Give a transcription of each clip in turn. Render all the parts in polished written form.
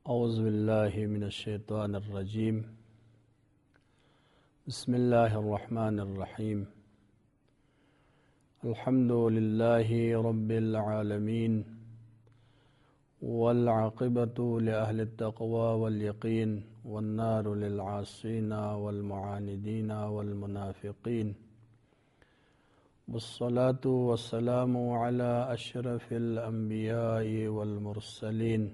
اعوذ باللہ من الشیطان الرجیم بسم اللہ الرحمن الرحیم الحمد للہ رب العالمین والعاقبۃ لأہل التقوی والیقین والنار للعاصین والمعاندین والمنافقین والصلاة والسلام علی اشرف الانبیاء والمرسلین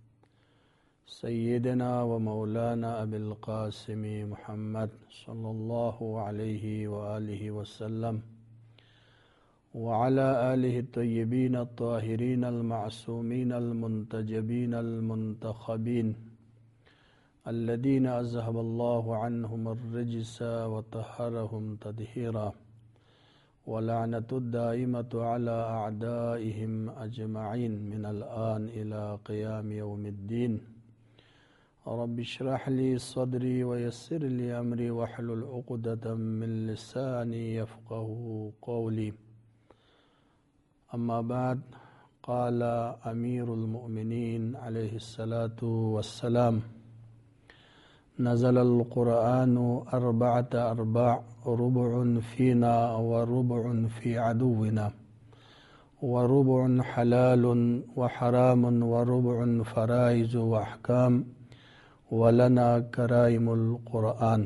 سیدنا و مولانا ابی القاسم محمد صلی اللہ علیہ وآلہ وسلم وعلى آلہ الطیبین الطاہرین المعصومین المنتجبین المنتخبین الذین اذهب اللہ عنہم الرجس وطہرہم تطہیرا ولعنة الدائمة على أعدائهم أجمعين من الآن إلى قيام يوم الدين رب اشرح لي صدري ويسر لي أمري واحلل عقدة من لساني يفقهوا قولي أما بعد قال أمير المؤمنين عليه الصلاة والسلام نزل القرآن 4 أرباع ربع فينا وربع في عدونا وربع حلال وحرام وربع فرائض وأحكام ولنا کرائم القرآن۔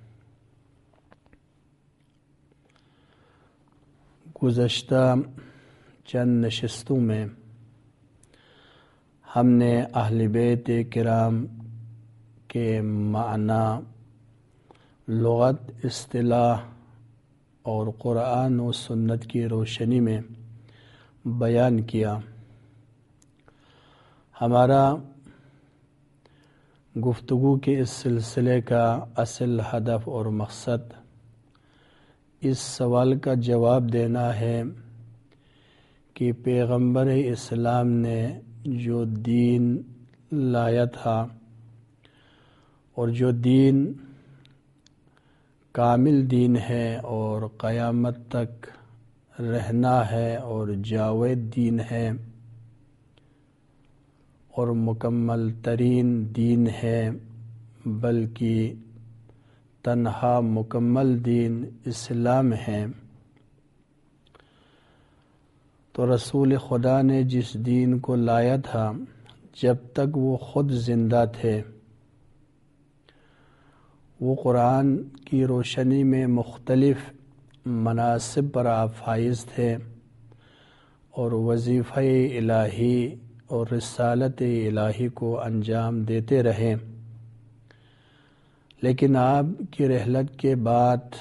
گزشتہ چند نشستوں میں ہم نے اہل بیت کرام کے معنی، لغت، اصطلاح اور قرآن و سنت کی روشنی میں بیان کیا۔ ہمارا گفتگو کے اس سلسلے کا اصل ہدف اور مقصد اس سوال کا جواب دینا ہے کہ پیغمبر اسلام نے جو دین لایا تھا اور جو دین کامل دین ہے اور قیامت تک رہنا ہے اور جاوید دین ہے اور مکمل ترین دین ہے، بلکہ تنہا مکمل دین اسلام ہے، تو رسول خدا نے جس دین کو لایا تھا جب تک وہ خود زندہ تھے، وہ قرآن کی روشنی میں مختلف مناصب پر آپ فائز تھے اور وظیفہ الہی اور رسالت الہی کو انجام دیتے رہے، لیکن آپ کی رحلت کے بعد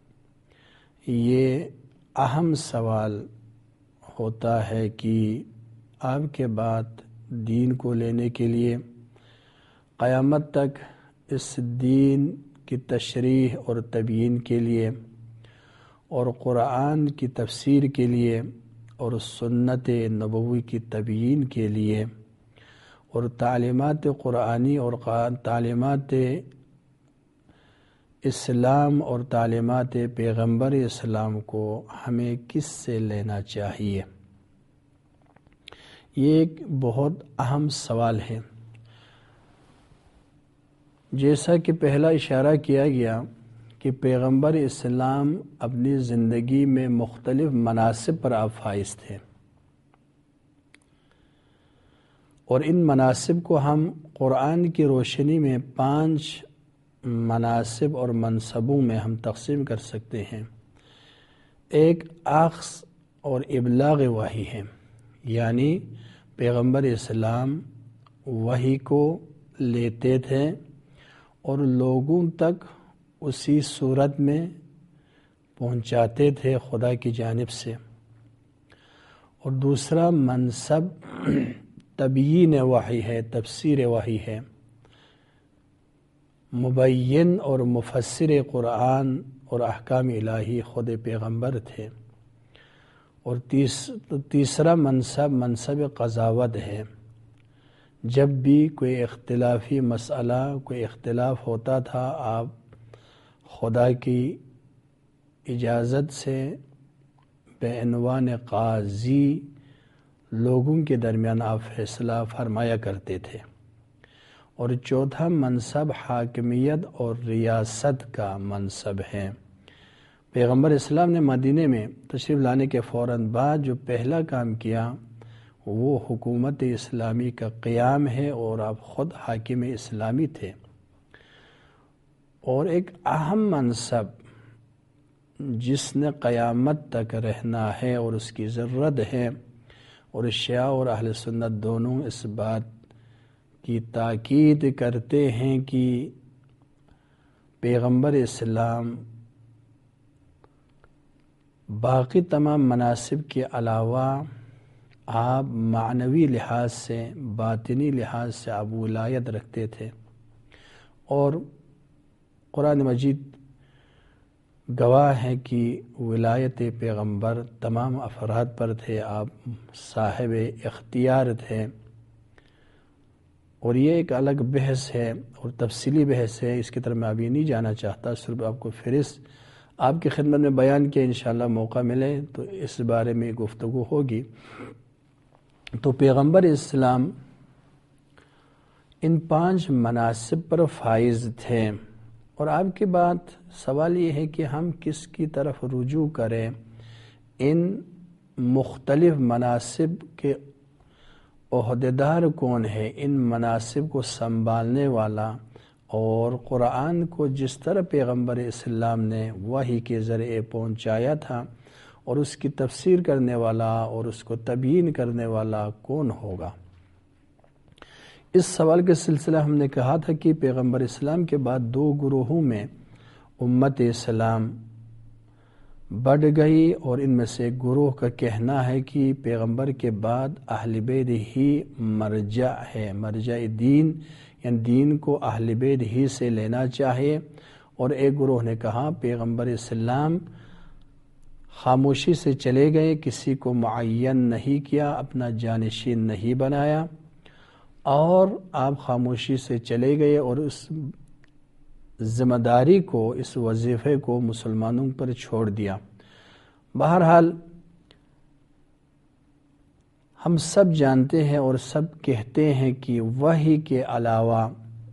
یہ اہم سوال ہوتا ہے کہ آپ کے بعد دین کو لینے کے لیے قیامت تک اس دین کی تشریح اور تبیین کے لیے اور قرآن کی تفسیر کے لیے اور سنت نبوی کی تبیین کے لیے اور تعلیمات قرآنی اور تعلیمات اسلام اور تعلیمات پیغمبر اسلام کو ہمیں کس سے لینا چاہیے، یہ ایک بہت اہم سوال ہے۔ جیسا کہ پہلا اشارہ کیا گیا کہ پیغمبر اسلام اپنی زندگی میں مختلف مناصب پر آپ فائز تھے، اور ان مناصب کو ہم قرآن کی روشنی میں 5 مناصب اور منصبوں میں ہم تقسیم کر سکتے ہیں۔ ایک اخذ اور ابلاغ وحی ہے، یعنی پیغمبر اسلام وحی کو لیتے تھے اور لوگوں تک اسی صورت میں پہنچاتے تھے خدا کی جانب سے۔ اور دوسرا منصب تبیین وحی ہے، تفسیر وحی ہے، مبین اور مفسر قرآن اور احکام الہی خود پیغمبر تھے۔ اور تیسرا منصب قضاوت ہے، جب بھی کوئی اختلافی مسئلہ، کوئی اختلاف ہوتا تھا، آپ خدا کی اجازت سے بعنوان قاضی لوگوں کے درمیان آپ فیصلہ فرمایا کرتے تھے۔ اور چوتھا منصب حاکمیت اور ریاست کا منصب ہے۔ پیغمبر اسلام نے مدینے میں تشریف لانے کے فوراً بعد جو پہلا کام کیا وہ حکومت اسلامی کا قیام ہے، اور آپ خود حاکم اسلامی تھے۔ اور ایک اہم منصب جس نے قیامت تک رہنا ہے اور اس کی ضرورت ہے، اور شیعہ اور اہل سنت دونوں اس بات کی تاکید کرتے ہیں کہ پیغمبر اسلام باقی تمام مناصب کے علاوہ آپ معنوی لحاظ سے، باطنی لحاظ سے آپ ولایت رکھتے تھے، اور قرآن مجید گواہ ہے کہ ولایت پیغمبر تمام افراد پر تھے، آپ صاحب اختیار تھے۔ اور یہ ایک الگ بحث ہے اور تفصیلی بحث ہے، اس کی طرف میں ابھی نہیں جانا چاہتا، صرف آپ کو فہرست آپ کی خدمت میں بیان کیا، انشاءاللہ موقع ملے تو اس بارے میں گفتگو ہوگی۔ تو پیغمبر اسلام ان 5 مناصب پر فائز تھے، اور آپ کی بات سوال یہ ہے کہ ہم کس کی طرف رجوع کریں؟ ان مختلف مناصب کے عہدیدار کون ہے؟ ان مناصب کو سنبھالنے والا اور قرآن کو جس طرح پیغمبر اسلام نے وحی کے ذریعے پہنچایا تھا اور اس کی تفسیر کرنے والا اور اس کو تبیین کرنے والا کون ہوگا؟ اس سوال کے سلسلہ ہم نے کہا تھا کہ پیغمبر اسلام کے بعد 2 گروہوں میں امت اسلام بڑھ گئی، اور ان میں سے ایک گروہ کا کہنا ہے کہ پیغمبر کے بعد اہل بیت ہی مرجع ہے، مرجع دین، یعنی دین کو اہل بیت ہی سے لینا چاہیے۔ اور ایک گروہ نے کہا پیغمبر اسلام خاموشی سے چلے گئے، کسی کو معین نہیں کیا، اپنا جانشین نہیں بنایا، اور آپ خاموشی سے چلے گئے اور اس ذمہ داری کو، اس وظیفے کو مسلمانوں پر چھوڑ دیا۔ بہرحال ہم سب جانتے ہیں اور سب کہتے ہیں کہ وحی کے علاوہ،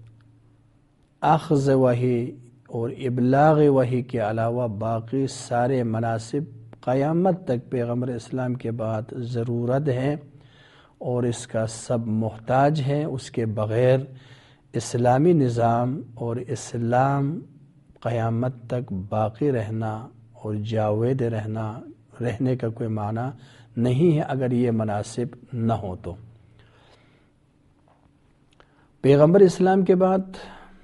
اخذ وحی اور ابلاغ وحی کے علاوہ باقی سارے مناصب قیامت تک پیغمبر اسلام کے بعد ضرورت ہے، اور اس کا سب محتاج ہیں۔ اس کے بغیر اسلامی نظام اور اسلام قیامت تک باقی رہنا اور جاوید رہنے کا کوئی معنی نہیں ہے اگر یہ مناسب نہ ہو تو۔ پیغمبر اسلام کے بعد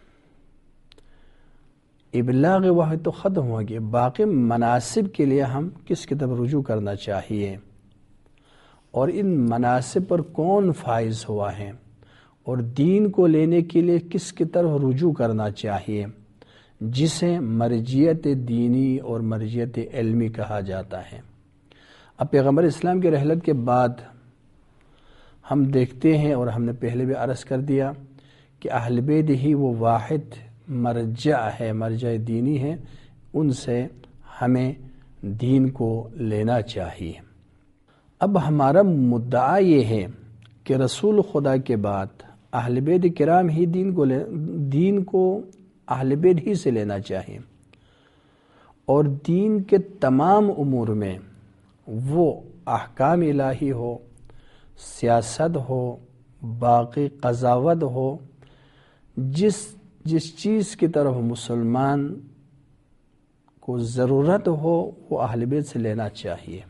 ابلاغ وحی تو ختم ہو گیا، باقی مناصب کے لیے ہم کس کی طرف رجوع کرنا چاہیے، اور ان مناصب پر کون فائز ہوا ہے، اور دین کو لینے کے لیے کس کی طرف رجوع کرنا چاہیے، جسے مرجعیت دینی اور مرجعیت علمی کہا جاتا ہے۔ اب پیغمبر اسلام کی رحلت کے بعد ہم دیکھتے ہیں، اور ہم نے پہلے بھی عرض کر دیا کہ اہل بیت ہی وہ واحد مرجع ہے، مرجع دینی ہے، ان سے ہمیں دین کو لینا چاہیے۔ اب ہمارا مدعا یہ ہے کہ رسول خدا کے بعد اہل بیت کرام ہی دین کو اہل بیت ہی سے لینا چاہیے، اور دین کے تمام امور میں وہ احکام الہی ہو، سیاست ہو، باقی قضاوت ہو، جس چیز کی طرف مسلمان کو ضرورت ہو وہ اہل بیت سے لینا چاہیے۔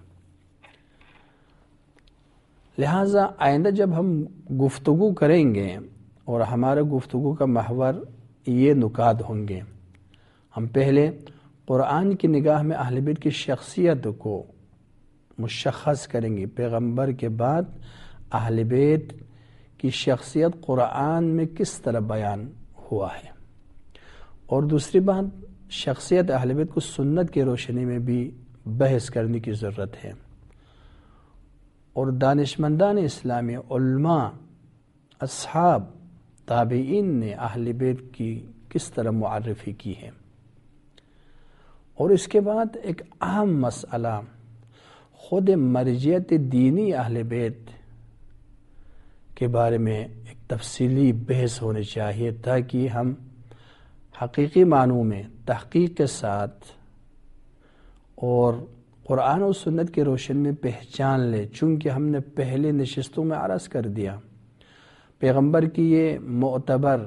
لہٰذا آئندہ جب ہم گفتگو کریں گے اور ہمارا گفتگو کا محور یہ نکات ہوں گے، ہم پہلے قرآن کی نگاہ میں اہل بیت کی شخصیت کو مشخص کریں گے۔ پیغمبر کے بعد اہل بیت کی شخصیت قرآن میں کس طرح بیان ہوا ہے، اور دوسری بات شخصیت اہل بیت کو سنت کی روشنی میں بھی بحث کرنے کی ضرورت ہے، اور دانشمندان اسلامی، علماء، اصحاب، تابعین نے اہل بیت کی کس طرح معرفی کی ہے۔ اور اس کے بعد ایک اہم مسئلہ خود مرجعیت دینی اہل بیت کے بارے میں ایک تفصیلی بحث ہونی چاہیے تاکہ ہم حقیقی معنوں میں تحقیق کے ساتھ اور قرآن و سنت کی روشنی میں پہچان لے. چونکہ ہم نے پہلے نشستوں میں عرض کر دیا پیغمبر کی یہ معتبر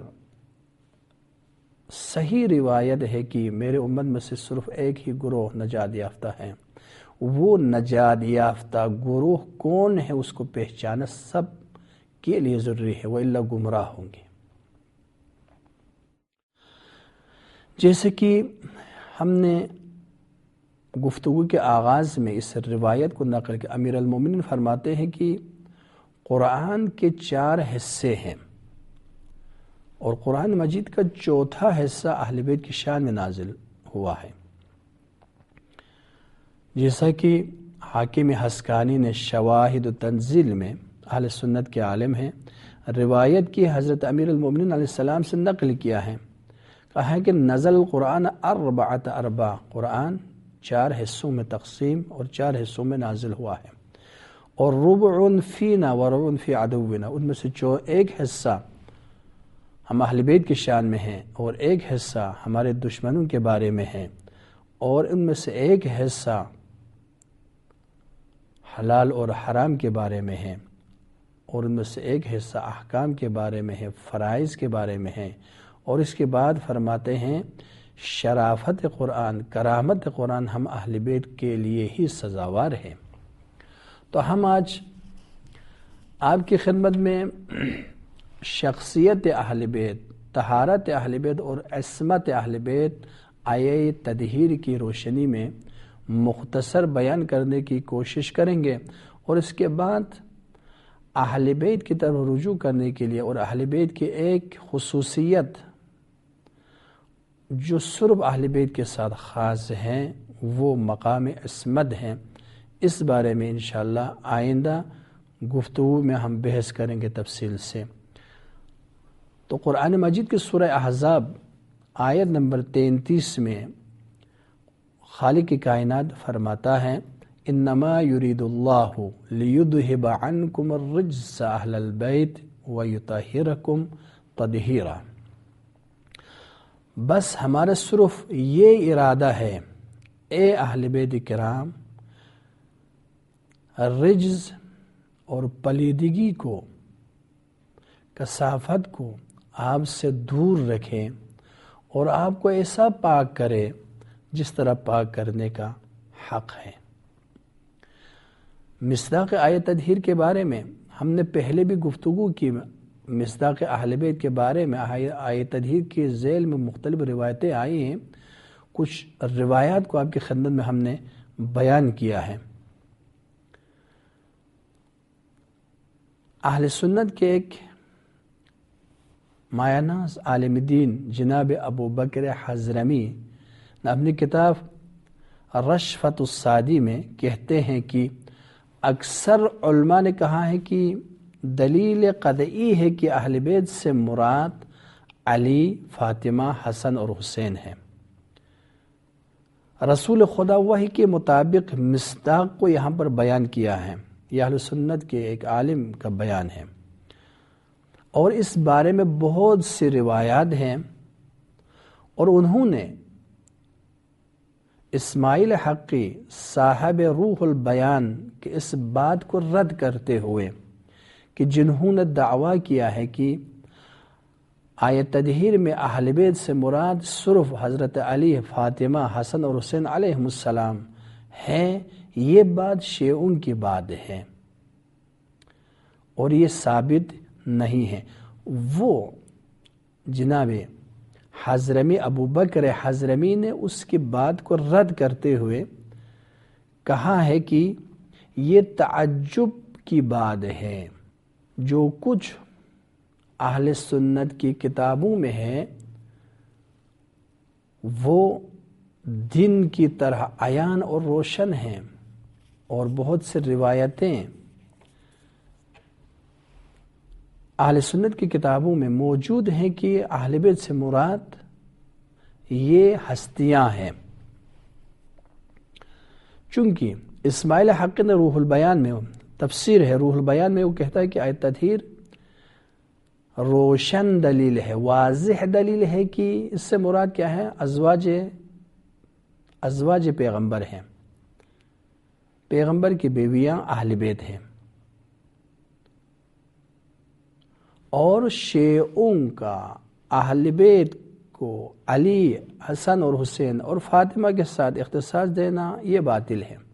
صحیح روایت ہے کہ میرے امت میں سے صرف ایک ہی گروہ نجات یافتہ ہے. وہ نجات یافتہ گروہ کون ہے اس کو پہچانا سب کے لیے ضروری ہے، وَإِلَّا گمراہ ہوں گے. جیسے کہ ہم نے گفتگو کے آغاز میں اس روایت کو نقل کیا، امیر المومنین فرماتے ہیں کہ قرآن کے 4 حصے ہیں اور قرآن مجید کا 4تھا حصہ اہل بیت کی شان میں نازل ہوا ہے. جیسا کہ حاکم حسکانی نے شواہد و تنزیل میں اہل سنت کے عالم ہیں روایت کی حضرت امیر المومنین علیہ السلام سے نقل کیا ہے، کہا ہے کہ نزل القرآن 4 قرآن 4 حصوں میں تقسیم اور 4 حصوں میں نازل ہوا ہے، اور ربع فینا و ربع فی عدونا، ان میں سے جو ایک حصہ ہم اہل بیت کی شان میں ہیں اور ایک حصہ ہمارے دشمنوں کے بارے میں ہے، اور ان میں سے ایک حصہ حلال اور حرام کے بارے میں ہے، اور ان میں سے ایک حصہ احکام کے بارے میں ہے، فرائض کے بارے میں ہے. اور اس کے بعد فرماتے ہیں شرافت قرآن، کرامت قرآن ہم اہل بیت کے لیے ہی سزاوار ہے. تو ہم آج آپ کی خدمت میں شخصیت اہل بیت، طہارت اہل بیت اور عصمت اہل بیت آیہ تطہیر کی روشنی میں مختصر بیان کرنے کی کوشش کریں گے، اور اس کے بعد اہل بیت کی طرف رجوع کرنے کے لیے اور اہل بیت کی ایک خصوصیت جو صرف اہل بیت کے ساتھ خاص ہیں وہ مقام عصمت ہیں، اس بارے میں انشاءاللہ آئندہ گفتگو میں ہم بحث کریں گے تفصیل سے. تو قرآن مجید کی سورہ احزاب آیت نمبر 33 میں خالق کی کائنات فرماتا ہے انما یرید اللہ لیذہب عنکم الرجس اہل البیت ویطہرکم تطہیرا. بس ہمارا صرف یہ ارادہ ہے اے اہل بیت کرام، رجز اور پلیدگی کو، کثافت کو آپ سے دور رکھیں اور آپ کو ایسا پاک کرے جس طرح پاک کرنے کا حق ہے. مصداق آیت تطہیر کے بارے میں ہم نے پہلے بھی گفتگو کی. مصداق اہل بیت کے بارے میں آیت تطہیر کے ذیل میں مختلف روایتیں آئی ہیں. کچھ روایات کو آپ کی خدمت میں ہم نے بیان کیا ہے. اہل سنت کے ایک مایہ ناز عالم دین جناب ابو بکر حضرمی نے اپنی کتاب رشفت السادی میں کہتے ہیں کہ اکثر علماء نے کہا ہے کہ دلیل قطعی ہے کہ اہل بیت سے مراد علی، فاطمہ، حسن اور حسین ہے. رسول خدا وحی کے مطابق مصداق کو یہاں پر بیان کیا ہے، یہ اہل سنت کے ایک عالم کا بیان ہے، اور اس بارے میں بہت سی روایات ہیں، اور انہوں نے اسماعیل حقی صاحب روح البیان کے اس بات کو رد کرتے ہوئے کہ جنہوں نے دعویٰ کیا ہے کہ آیت تطہیر میں اہل بیت سے مراد صرف حضرت علی، فاطمہ، حسن اور حسین علیہ السلام ہیں، یہ بات شیعوں کی بات ہے اور یہ ثابت نہیں ہے. وہ جناب حضرمی ابو بکر حضرمی نے اس کی بات کو رد کرتے ہوئے کہا ہے کہ یہ تعجب کی بات ہے، جو کچھ اہل سنت کی کتابوں میں ہے وہ دن کی طرح عیان اور روشن ہیں، اور بہت سے روایتیں اہل سنت کی کتابوں میں موجود ہیں کہ اہل بیت سے مراد یہ ہستیاں ہیں. چونکہ اسماعیل حق نے روح البیان میں تفسیر ہے، روح البیان میں وہ کہتا ہے کہ آیت تطہیر روشن دلیل ہے، واضح دلیل ہے کہ اس سے مراد کیا ہے؟ ازواج پیغمبر ہیں، پیغمبر کی بیویاں اہل بیت ہیں، اور شیعوں کا اہل بیت کو علی، حسن اور حسین اور فاطمہ کے ساتھ اختصاص دینا یہ باطل ہے۔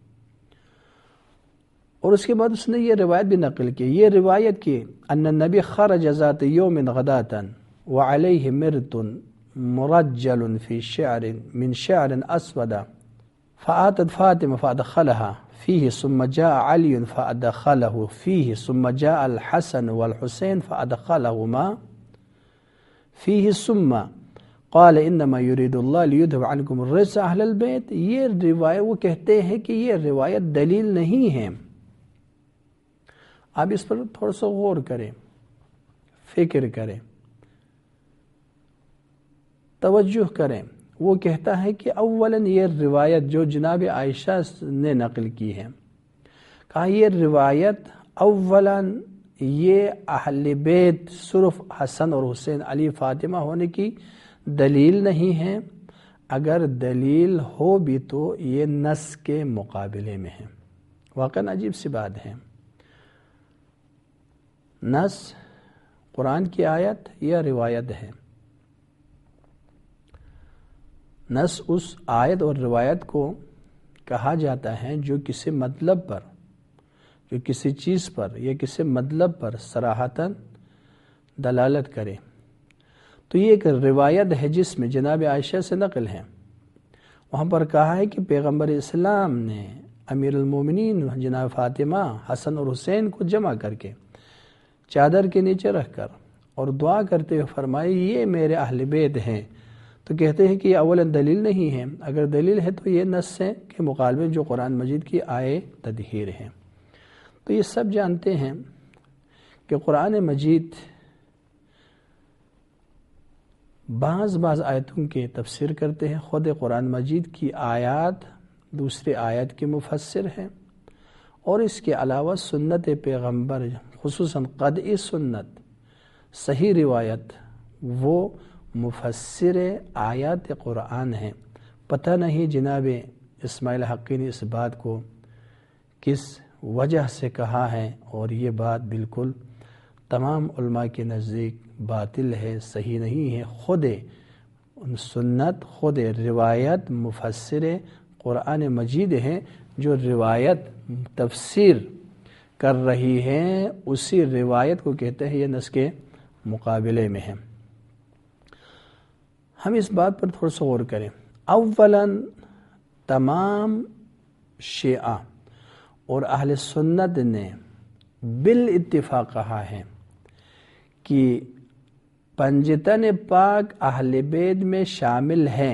اور اس کے بعد اس نے یہ روایت بھی نقل کی، یہ روایت کی ان النبی خرج ذات یوم غداة وعلیہ مرط مرجل فی شعر من شعر اسود فآتت فاطمہ فادخلها فيه ثم جاء علي فأدخله فيه ثم جاء الحسن والحسين فأدخلهما فيه ثم قال انما يريد الله ليذهب عنكم الرجس اهل البيت۔ یہ روایت وہ کہتے ہیں کہ یہ روایت دلیل نہیں ہے۔ آپ اس پر تھوڑا سا غور کریں، فکر کریں، توجہ کریں۔ وہ کہتا ہے کہ اولاً یہ روایت جو جناب عائشہ نے نقل کی ہے، کہا یہ روایت اولاً یہ اہل بیت صرف حسن اور حسین، علی، فاطمہ ہونے کی دلیل نہیں ہے۔ اگر دلیل ہو بھی تو یہ نص کے مقابلے میں ہے۔ واقعاً عجیب سی بات ہے، نص قرآن کی آیت یا روایت ہے؟ نص اس آیت اور روایت کو کہا جاتا ہے جو کسی مطلب پر، جو کسی چیز پر یا کسی مطلب پر صراحتاً دلالت کرے۔ تو یہ ایک روایت ہے جس میں جناب عائشہ سے نقل ہے، وہاں پر کہا ہے کہ پیغمبر اسلام نے امیر المومنین جناب فاطمہ، حسن اور حسین کو جمع کر کے چادر کے نیچے رکھ کر اور دعا کرتے ہوئے فرمائی یہ میرے اہل بیت ہیں۔ تو کہتے ہیں کہ یہ اولاً دلیل نہیں ہے، اگر دلیل ہے تو یہ نص کے مقابلے جو قرآن مجید کی آئے تدہیر ہے۔ تو یہ سب جانتے ہیں کہ قرآن مجید بعض آیتوں کے تفسیر کرتے ہیں، خود قرآن مجید کی آیات دوسری آیت کے مفسر ہیں، اور اس کے علاوہ سنت پیغمبر خصوصاً قطعی سنت، صحیح روایت، وہ مفسر آیات قرآن ہیں۔ پتہ نہیں جناب اسماعیل حقی نے اس بات کو کس وجہ سے کہا ہے، اور یہ بات بالکل تمام علماء کے نزدیک باطل ہے، صحیح نہیں ہے۔ خود سنت، خود روایت مفسر قرآن مجید ہیں، جو روایت تفسیر کر رہی ہیں اسی روایت کو کہتے ہیں یہ نص کے مقابلے میں ہے۔ ہم اس بات پر تھوڑا سا غور کریں۔ اولاً تمام شیعہ اور اہل سنت نے بالاتفاق کہا ہے کہ پنجتن پاک اہل بیت میں شامل ہیں،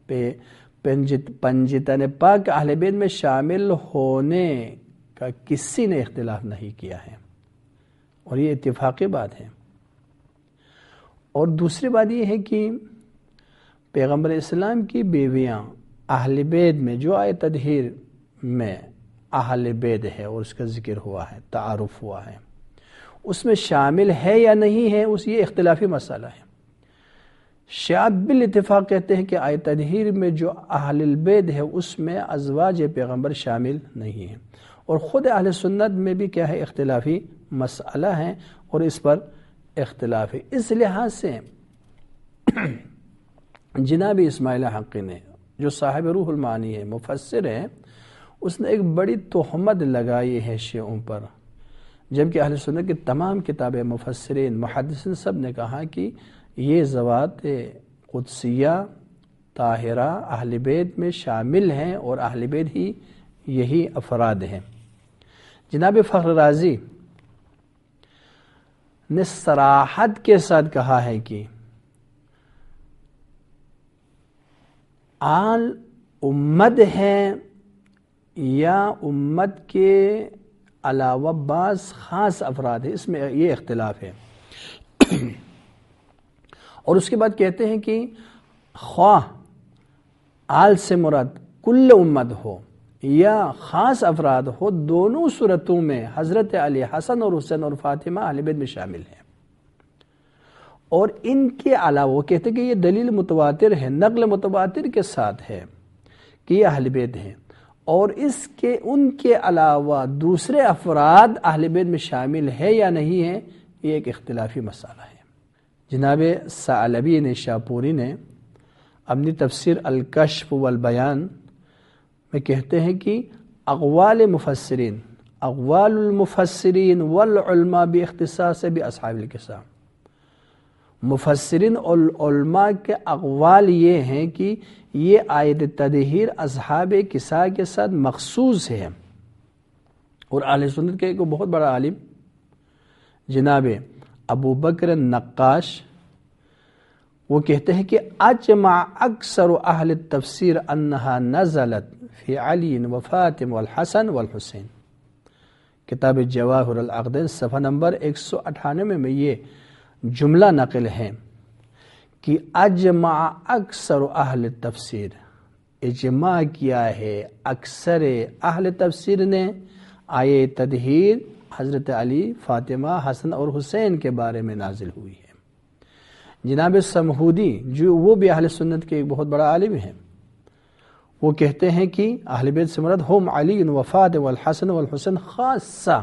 پنجتن پاک اہل بیت میں شامل ہونے کا کسی نے اختلاف نہیں کیا ہے، اور یہ اتفاقی بات ہے۔ اور دوسری بات یہ ہے کہ پیغمبر اسلام کی بیویاں اہل بیت میں جو آئے تطہیر میں اہل بیت ہے اور اس کا ذکر ہوا ہے، تعارف ہوا ہے، اس میں شامل ہے یا نہیں ہے، اس یہ اختلافی مسئلہ ہے۔ شیعہ بالاتفاق کہتے ہیں کہ آئے تطہیر میں جو اہل البیت ہے اس میں ازواج پیغمبر شامل نہیں ہیں، اور خود اہل سنت میں بھی کیا ہے، اختلافی مسئلہ ہے، اور اس پر اختلاف ہے۔ اس لحاظ سے جناب اسماعیل حقی نے، جو صاحب روح المعانی ہے، مفسر ہے، اس نے ایک بڑی تہمت لگائی ہے شیعوں پر، جبکہ اہل سنت کی تمام کتاب مفسرین، محدثین سب نے کہا کہ یہ ذوات قدسیہ طاہرہ اہل بیت میں شامل ہیں، اور اہل بیت ہی یہی افراد ہیں۔ جناب فخر رازی نے صراحت کے ساتھ کہا ہے کہ آل امت ہیں یا امت کے علاوہ بعض خاص افراد ہیں، اس میں یہ اختلاف ہے۔ اور اس کے بعد کہتے ہیں کہ خواہ آل سے مراد کل امت ہو یا خاص افراد ہو، دونوں صورتوں میں حضرت علی، حسن اور حسین اور فاطمہ اہل بیت میں شامل ہیں۔ اور ان کے علاوہ وہ کہتے ہیں کہ یہ دلیل متواتر ہے، نقل متواتر کے ساتھ ہے کہ یہ اہل بیت ہیں، اور اس کے ان کے علاوہ دوسرے افراد اہل بیت میں شامل ہے یا نہیں ہے، یہ ایک اختلافی مسئلہ ہے۔ جناب ثعلبی نیشاپوری نے اپنی تفسیر الکشف والبیان میں کہتے ہیں کہ اقوال المفسرین والعلماء باختصاص باصحاب القصہ، مفسرین اور علماء کے اقوال یہ ہیں کہ یہ آیت تطہیر اصحاب قصہ کے ساتھ مخصوص ہے۔ اور اہل سنت کے ایک بہت بڑا عالم جناب ابو بکر النقاش وہ کہتے ہیں کہ اجمع اکثر اہل التفسیر انہا نزلت فی علی و فاطم والحسن والحسین، کتاب جواہر العقدین صفحہ نمبر 198 میں یہ جملہ نقل ہے کہ اجمع اکثر اہل تفسیر، اجماع کیا ہے اکثر اہل تفسیر نے آیہ تطہیر حضرت علی، فاطمہ، حسن اور حسین کے بارے میں نازل ہوئی ہے۔ جناب سمہودی جو وہ بھی اہل سنت کے ایک بہت بڑا عالم ہیں، وہ کہتے ہیں کہ اہل بیت سے مراد ہم علی و فاطمہ والحسن والحسین خاصہ،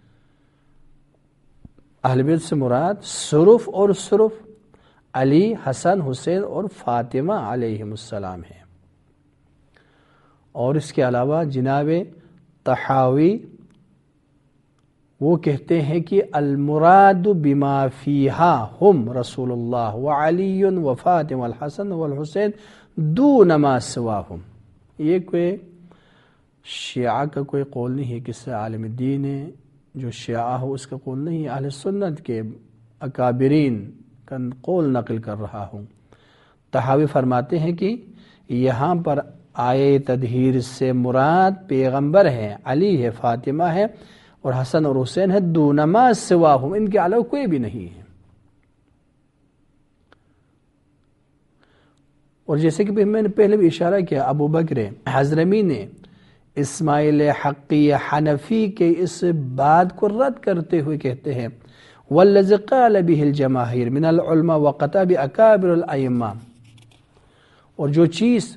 اہل بیت سے مراد صرف اور صرف علی، حسن، حسین اور فاطمہ علیہم السلام ہے۔ اور اس کے علاوہ جناب طحاوی وہ کہتے ہیں کہ المراد بما فیہا ہم رسول اللہ وعلی وفاطمہ والحسن والحسین دون ما سواہم۔ یہ کوئی شیعہ کا کوئی قول نہیں ہے، کسی عالم دین ہے جو شیعہ ہو اس کا قول نہیں ہے، اہل سنت کے اکابرین کا قول نقل کر رہا ہوں۔ طحاوی فرماتے ہیں کہ یہاں پر آیہ تطہیر سے مراد پیغمبر ہے، علی ہے، فاطمہ ہے اور حسن اور حسین ہے، دون ما سواہم، ان کے علاوہ کوئی بھی نہیں ہے۔ اور جیسے کہ میں نے پہلے بھی اشارہ کیا، ابو بکر حضرمی نے اسماعیل حقی حنفی کے اس بات کو رد کرتے ہوئے کہتے ہیں والذی قال به الجماہیر من العلماء وقطع باکابر الائمہ، اور جو چیز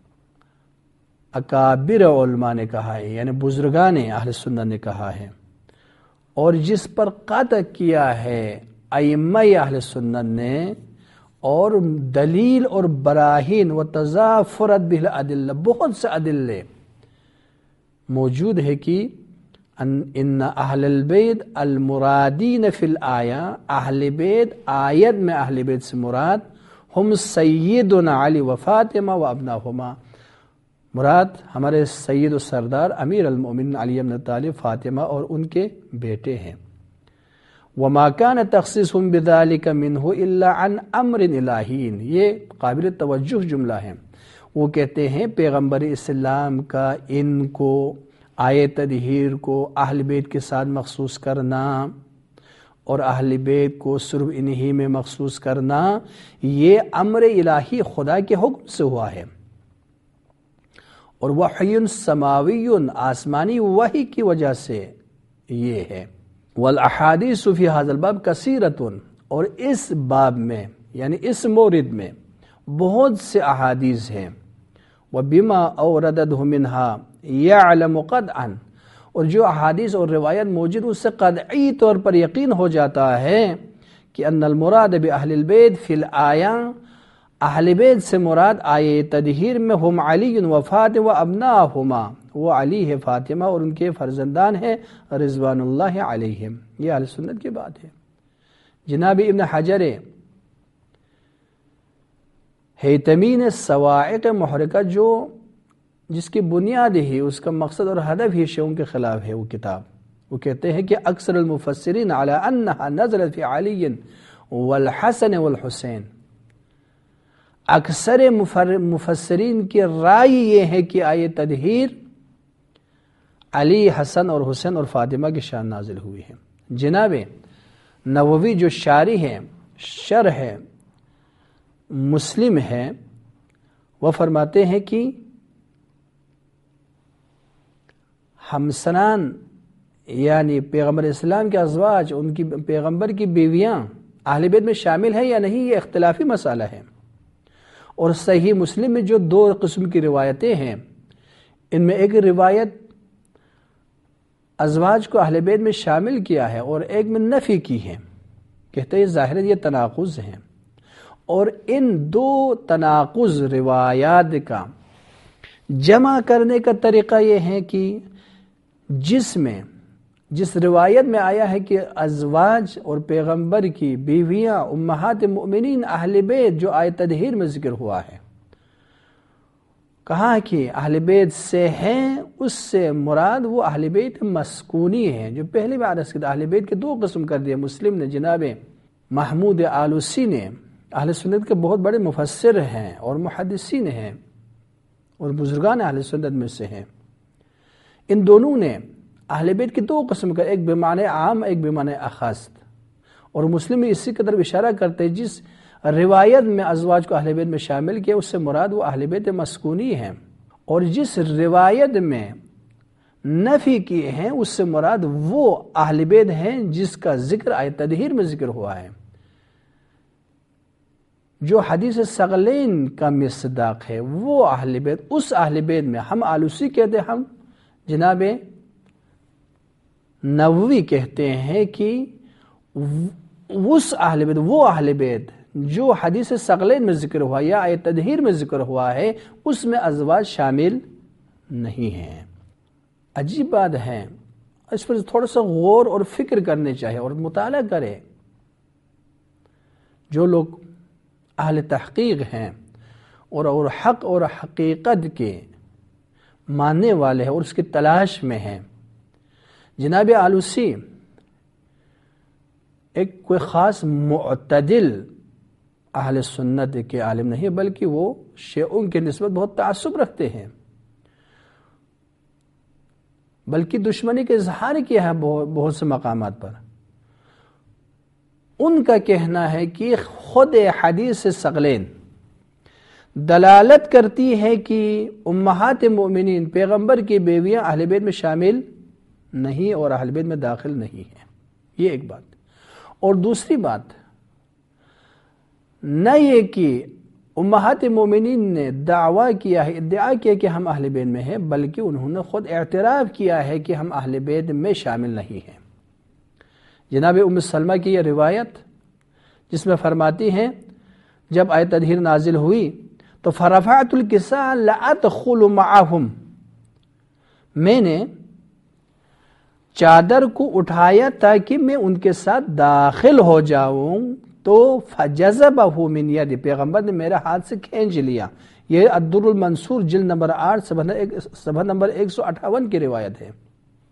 اکابر علماء نے کہا ہے یعنی بزرگان اہل سنت نے کہا ہے، اور جس پر قطع کیا ہے ائمہ اہل سنت نے، اور دلیل اور براہین و تضافرت بالادلہ، بہت سے ادلے موجود ہے کہ ان اہل البیت المرادین فی الآیہ، اہل بیت آیت میں اہل بیت سے مراد ہم سیدنا علی و فاطمہ و ابناہما، مراد ہمارے سید و سردار امیر المؤمنین علی بن طالب، فاطمہ اور ان کے بیٹے ہیں۔ وما كان تخصیصهم بذلك منه الا عن امر الہی، یہ قابل توجہ جملہ ہے۔ وہ کہتے ہیں پیغمبر اسلام کا ان کو آیہ تطہیر کو اہل بیت کے ساتھ مخصوص کرنا اور اہل بیت کو صرف انہی میں مخصوص کرنا، یہ امر الہی خدا کے حکم سے ہوا ہے، اور وحی سماوی آسمانی وحی کی وجہ سے یہ ہے۔ والاحادیث فی ھذا الباب کثیرۃ، اور اس باب میں یعنی اس مورد میں بہت سے احادیث ہیں، وبما اوردته منها يعلم قطعا، اور جو احادیث اور روایت موجود اس سے قطعی طور پر یقین ہو جاتا ہے کہ ان المراد باہل البیت فی الآیہ، اہل بیت سے مراد آیہ تطہیر میں ہم علی و فاطمہ و ابناہما، وہ علی ہے، فاطمہ اور ان کے فرزندان ہیں رضوان اللہ علیہم۔ یہ اہل سنت کی بات ہے۔ جناب ابن حجر ہیتمی نے صواعق محرقہ جو جس کی بنیاد ہی اس کا مقصد اور ہدف ہی شیعوں کے خلاف ہے، وہ کتاب وہ کہتے ہیں کہ اکثر المفسرین علی انہا نزلت فی علی والحسن والحسین، اکثر مفسرین کی رائے یہ ہے کہ آیہ تطہیر علی، حسن اور حسین اور فاطمہ کی شان نازل ہوئی ہے۔ جناب نووی جو شارح ہے، شرح مسلم ہے، وہ فرماتے ہیں کہ ہمسنان یعنی پیغمبر اسلام کے ازواج، ان کی پیغمبر کی بیویاں اہل بیت میں شامل ہے یا نہیں، یہ اختلافی مسئلہ ہے۔ اور صحیح مسلم میں جو 2 قسم کی روایتیں ہیں، ان میں ایک روایت ازواج کو اہل بیت میں شامل کیا ہے اور ایک میں نفی کی ہے، کہتے ہیں ظاہر یہ تناقض ہیں۔ اور ان 2 تناقض روایات کا جمع کرنے کا طریقہ یہ ہے کہ جس روایت میں آیا ہے کہ ازواج اور پیغمبر کی بیویاں امہات المؤمنین اہل بیت جو آیت تطہیر میں ذکر ہوا ہے، کہا کہ اہل بیت سے ہیں، اس سے مراد وہ اہل بیت مسکونی ہیں۔ جو پہلے میں عرض کیا اہل بیت کے 2 قسم کر دیے۔ مسلم نے جناب محمود آلوسی نے، اہل سنت کے بہت بڑے مفسر ہیں اور محدثین ہیں اور بزرگان اہل سنت میں سے ہیں، ان دونوں نے اہل بیت کی 2 قسم کا، ایک بمعنی عام ایک بمعنی اخص، اور مسلم اسی کی طرف اشارہ کرتے ہیں جس روایت میں ازواج کو اہل بیت میں شامل کیا اس سے مراد وہ اہل بیت مسکونی ہیں، اور جس روایت میں نفی کیے ہیں اس سے مراد وہ اہل بیت ہیں جس کا ذکر آیت تطہیر میں ذکر ہوا ہے، جو حدیث ثقلین کا مصداق ہے، وہ اہل بیت۔ اس اہل بیت میں ہم آلوسی کہتے ہیں، ہم جناب نووی کہتے ہیں کہ اس اہل بیت، وہ اہل بیت جو حدیث ثقلین میں ذکر ہوا یا آیت تطہیر میں ذکر ہوا ہے، اس میں ازواج شامل نہیں ہیں۔ عجیب بات ہے، اس پر تھوڑا سا غور اور فکر کرنے چاہیے اور مطالعہ کرے۔ جو لوگ اہل تحقیق ہیں اور حق اور حقیقت کے ماننے والے ہیں اور اس کی تلاش میں ہیں، جناب آلوسی ایک کوئی خاص معتدل اہل سنت کے عالم نہیں، بلکہ وہ شیعوں کے نسبت بہت تعصب رکھتے ہیں، بلکہ دشمنی کا اظہار کیا ہے بہت سے مقامات پر۔ ان کا کہنا ہے کہ خود حدیث ثقلین دلالت کرتی ہے کہ امہات مومنین پیغمبر کی بیویاں اہل بیت میں شامل نہیں اور اہل بیت میں داخل نہیں ہیں، یہ ایک بات۔ اور دوسری بات، نہ یہ کہ امہات مومنین نے دعویٰ کیا ہے، ادعا کیا کہ ہم اہل بیت میں ہیں، بلکہ انہوں نے خود اعتراف کیا ہے کہ ہم اہل بیت میں شامل نہیں ہیں۔ جناب ام سلمہ کی یہ روایت جس میں فرماتی ہیں جب آیت تطہیر نازل ہوئی تو فرفعت الکساء لأدخل معهم، میں نے چادر کو اٹھایا تاکہ میں ان کے ساتھ داخل ہو جاؤں، تو فجذبہ من یدی، پیغمبر نے میرے ہاتھ سے کھینچ لیا۔ یہ الدر المنصور جلد نمبر 8 صفحہ نمبر 158 کی روایت ہے۔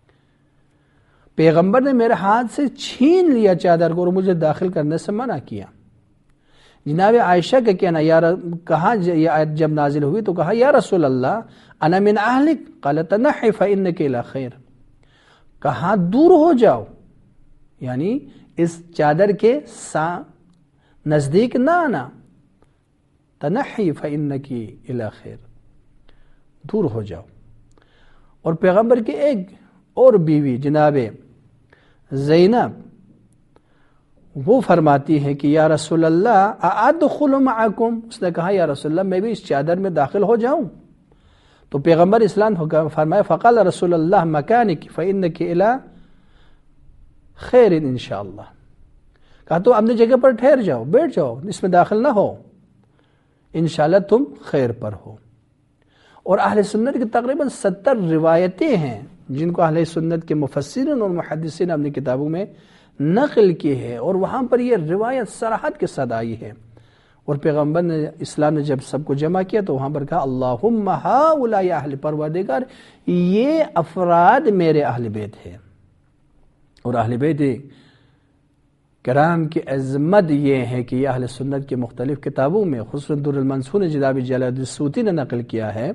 پیغمبر نے میرے ہاتھ سے چھین لیا چادر کو اور مجھے داخل کرنے سے منع کیا۔ جناب عائشہ کا کہنا، کہا یہ آیت جب نازل ہوئی تو کہا یا رسول اللہ انا من اہلک، قال تنحی فانک الی خیر، کہاں دور ہو جاؤ، یعنی اس چادر کے نزدیک نہ آنا، تنحی فانک الی خیر، دور ہو جاؤ۔ اور پیغمبر کی ایک اور بیوی جناب زینب، وہ فرماتی ہے کہ یا رسول اللہ ادخل معکم، اس نے کہا یا رسول اللہ میں بھی اس چادر میں داخل ہو جاؤں؟ تو پیغمبر اسلام فرمایا فقال رسول اللہ مکانک فانک الی خیر انشاءاللہ، کہا تو اپنی جگہ پر ٹھہر جاؤ، بیٹھ جاؤ، اس میں داخل نہ ہو، انشاءاللہ تم خیر پر ہو۔ اور اہل سنت کی تقریباً 70 روایتیں ہیں جن کو اہل سنت کے مفسرین اور محدثین اپنی کتابوں میں نقل کی ہے، اور وہاں پر یہ روایت صراحت کے ساتھ آئی ہے۔ اور پیغمبر نے اسلام نے جب سب کو جمع کیا تو وہاں پر کہا اللہم ہؤلاء اہل، پروردگار یہ افراد میرے اہل بیت ہیں۔ اور اہل بیت کرام کی عظمت یہ ہے کہ یہ اہل سنت کے مختلف کتابوں میں، خصوصاً در المنصور جناب جلال الدین السیوطی نے نقل کیا ہے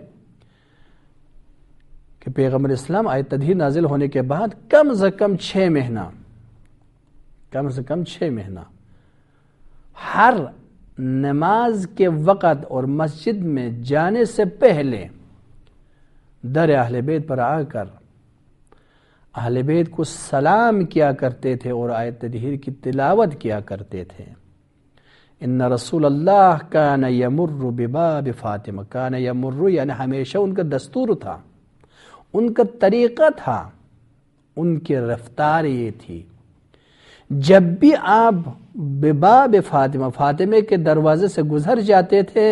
کہ پیغمبر اسلام آیت تطہیر نازل ہونے کے بعد کم از کم 6 مہینہ ہر نماز کے وقت اور مسجد میں جانے سے پہلے در اہل بیت پر آ کر اہل بیت کو سلام کیا کرتے تھے اور آیت تطہیر کی تلاوت کیا کرتے تھے۔ ان رسول اللہ کان یمر بباب فاطمہ، کان یمر یعنی ہمیشہ ان کا دستور تھا، ان کا طریقہ تھا، ان کی رفتار یہ تھی، جب بھی آپ بباب فاطمہ، فاطمہ کے دروازے سے گزر جاتے تھے،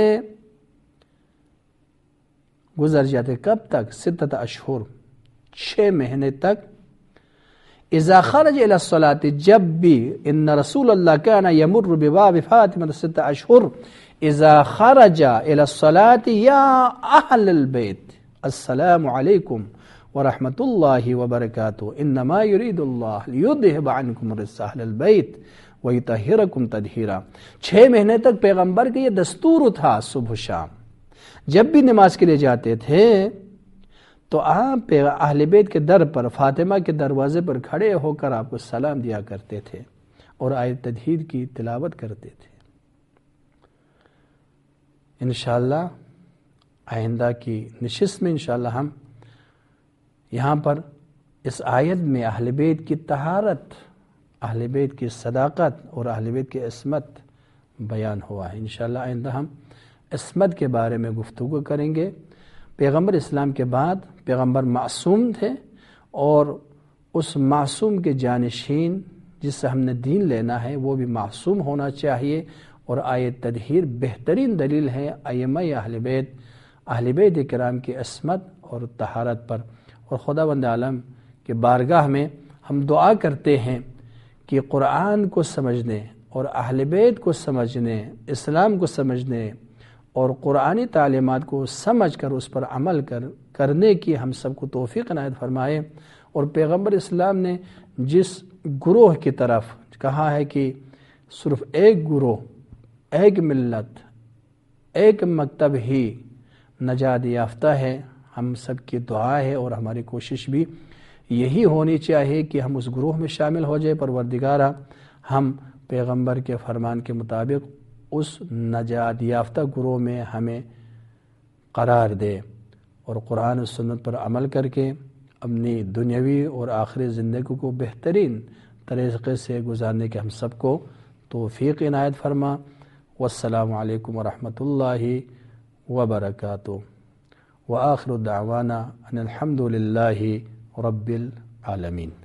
کب تک؟ 6 اشہر، 6 مہینے تک۔ اذا خرج الى الصلاة، جب بھی، ان رسول اللہ کان یمر بباب فاطمہ 6 اشہر، اذا خرج الى الصلاة یا اہل البیت السلام علیکم ورحمۃ اللہ وبرکاتہ، انما یرید اللہ لیذہب عنکم الرجس اہل البیت ویطہرکم تطہیرا۔ 6 مہینے تک پیغمبر کا یہ دستور تھا، صبح شام جب بھی نماز کے لیے جاتے تھے تو آپ اہل بیت کے در پر، فاطمہ کے دروازے پر کھڑے ہو کر آپ کو سلام دیا کرتے تھے اور آیت تطہیر کی تلاوت کرتے تھے۔ انشاءاللہ آئندہ کی نشست میں انشاءاللہ ہم یہاں پر اس آیت میں اہل بیت کی طہارت، اہل بیت کی صداقت اور اہل بیت کی عصمت بیان ہوا ہے۔ انشاءاللہ آئندہ ہم عصمت کے بارے میں گفتگو کریں گے۔ پیغمبر اسلام کے بعد پیغمبر معصوم تھے، اور اس معصوم کے جانشین جس سے ہم نے دین لینا ہے وہ بھی معصوم ہونا چاہیے، اور آیت تطہیر بہترین دلیل ہے ائمہ اہل بیت کرام کی عصمت اور طہارت پر۔ اور خداوند عالم کے بارگاہ میں ہم دعا کرتے ہیں کہ قرآن کو سمجھنے اور اہل بیت کو سمجھنے، اسلام کو سمجھنے اور قرآنی تعلیمات کو سمجھ کر اس پر عمل کرنے کی ہم سب کو توفیق عنایت فرمائے۔ اور پیغمبر اسلام نے جس گروہ کی طرف کہا ہے کہ صرف ایک گروہ، ایک ملت، ایک مکتب ہی نجات یافتہ ہے، ہم سب کی دعا ہے اور ہماری کوشش بھی یہی ہونی چاہیے کہ ہم اس گروہ میں شامل ہو جائے۔ پروردگارہ ہم پیغمبر کے فرمان کے مطابق اس نجات یافتہ گروہ میں ہمیں قرار دے، اور قرآن و سنت پر عمل کر کے اپنی دنیاوی اور آخری زندگی کو بہترین طریقے سے گزارنے کے ہم سب کو توفیق عنایت فرما۔ والسلام علیکم ورحمۃ اللہ وبرکاتہ، وآخر دعوانا ان الحمد للہ رب العالمین۔